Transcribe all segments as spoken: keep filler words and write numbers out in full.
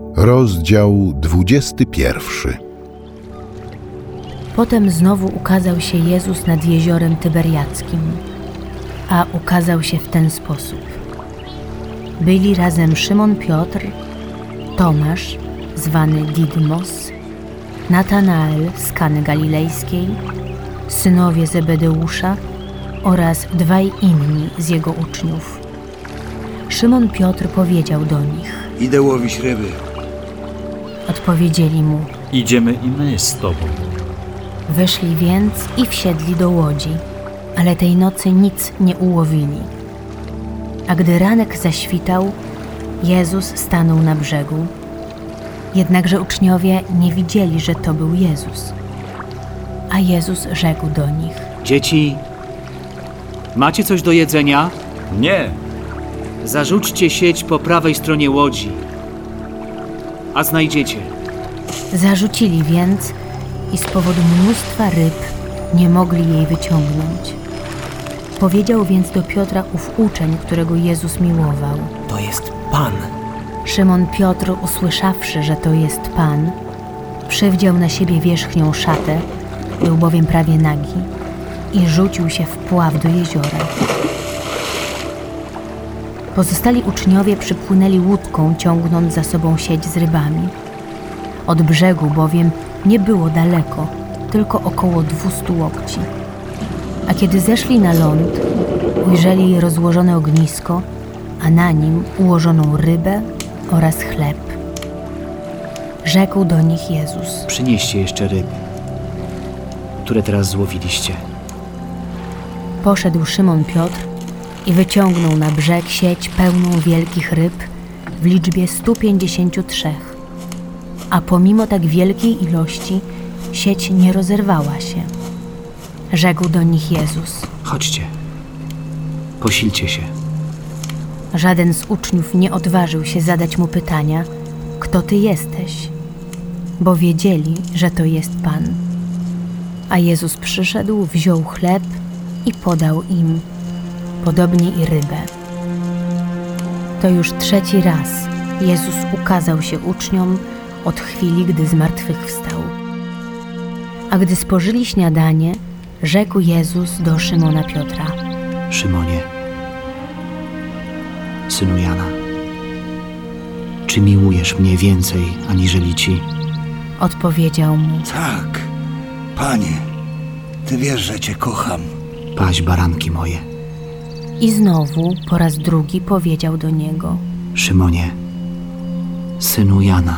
Rozdział dwudziesty pierwszy. Potem znowu ukazał się Jezus nad jeziorem Tyberiackim, a ukazał się w ten sposób. Byli razem Szymon Piotr, Tomasz, zwany Didymos, Natanael z Kany Galilejskiej, synowie Zebedeusza oraz dwaj inni z jego uczniów. Szymon Piotr powiedział do nich: Idę łowić ryby. Odpowiedzieli mu: Idziemy i my z tobą. Wyszli więc i wsiedli do łodzi, ale tej nocy nic nie ułowili. A gdy ranek zaświtał, Jezus stanął na brzegu. Jednakże uczniowie nie widzieli, że to był Jezus. A Jezus rzekł do nich: Dzieci, macie coś do jedzenia? Nie, Zarzućcie sieć po prawej stronie łodzi, a znajdziecie. Zarzucili więc i z powodu mnóstwa ryb nie mogli jej wyciągnąć. Powiedział więc do Piotra ów uczeń, którego Jezus miłował: To jest Pan. Szymon Piotr, usłyszawszy, że to jest Pan, przywdział na siebie wierzchnią szatę, był bowiem prawie nagi, i rzucił się w pław do jeziora. Pozostali uczniowie przypłynęli łódką, ciągnąc za sobą sieć z rybami. Od brzegu bowiem nie było daleko, tylko około dwustu łokci. A kiedy zeszli na ląd, ujrzeli rozłożone ognisko, a na nim ułożoną rybę oraz chleb. Rzekł do nich Jezus: Przynieście jeszcze ryby, które teraz złowiliście. Poszedł Szymon Piotr i wyciągnął na brzeg sieć pełną wielkich ryb w liczbie stu pięćdziesięciu trzech. A pomimo tak wielkiej ilości sieć nie rozerwała się. Rzekł do nich Jezus: Chodźcie, posilcie się. Żaden z uczniów nie odważył się zadać mu pytania: kto ty jesteś? Bo wiedzieli, że to jest Pan. A Jezus przyszedł, wziął chleb i podał im, podobnie i rybę. To już trzeci raz Jezus ukazał się uczniom od chwili, gdy zmartwychwstał. A gdy spożyli śniadanie, rzekł Jezus do Szymona Piotra: Szymonie, synu Jana, czy miłujesz mnie więcej aniżeli ci? Odpowiedział mu: Tak, Panie, Ty wiesz, że Cię kocham. Paś baranki moje. I znowu po raz drugi powiedział do niego: Szymonie, synu Jana,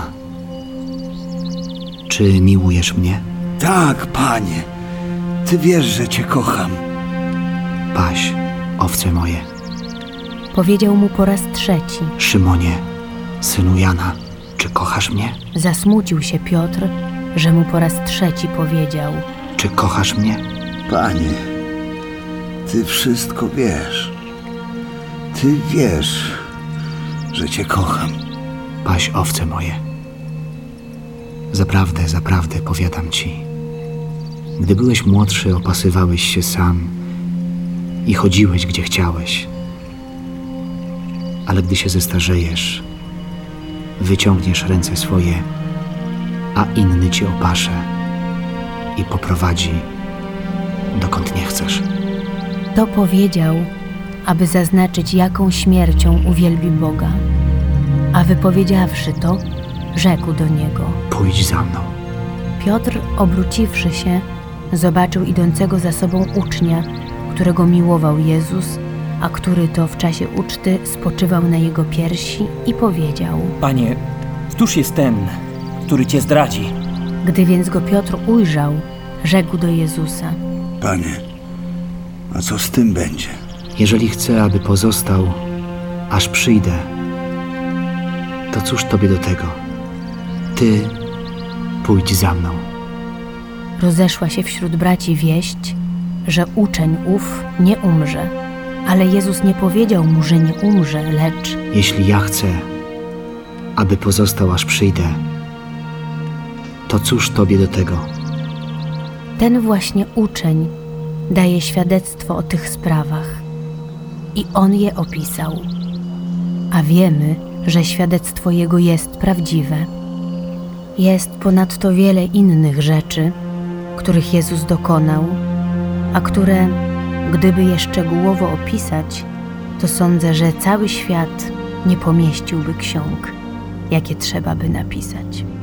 czy miłujesz mnie? Tak, Panie, Ty wiesz, że Cię kocham. Paś owce moje. Powiedział mu po raz trzeci. Szymonie, synu Jana, czy kochasz mnie? Zasmucił się Piotr, że mu po raz trzeci powiedział: Czy kochasz mnie? Panie, Ty wszystko wiesz. Ty wiesz, że Cię kocham. Paś owce moje. Zaprawdę, zaprawdę powiadam ci, gdy byłeś młodszy, opasywałeś się sam i chodziłeś, gdzie chciałeś. Ale gdy się zestarzejesz, wyciągniesz ręce swoje, a inny cię opasze i poprowadzi, dokąd nie chcesz. To powiedział, aby zaznaczyć, jaką śmiercią uwielbi Boga. A wypowiedziawszy to, rzekł do niego: Pójdź za mną. Piotr, obróciwszy się, zobaczył idącego za sobą ucznia, którego miłował Jezus, a który to w czasie uczty spoczywał na jego piersi, i powiedział: Panie, któż jest ten, który Cię zdradzi? Gdy więc go Piotr ujrzał, rzekł do Jezusa: Panie, a co z tym będzie? Jeżeli chcę, aby pozostał, aż przyjdę, to cóż tobie do tego? Ty pójdź za mną. Rozeszła się wśród braci wieść, że uczeń ów nie umrze. Ale Jezus nie powiedział mu, że nie umrze, lecz: Jeśli ja chcę, aby pozostał, aż przyjdę, to cóż tobie do tego? ten właśnie uczeń daje świadectwo o tych sprawach i on je opisał. A wiemy, że świadectwo Jego jest prawdziwe. Jest ponadto wiele innych rzeczy, których Jezus dokonał, a które, gdyby je szczegółowo opisać, to sądzę, że cały świat nie pomieściłby ksiąg, jakie trzeba by napisać.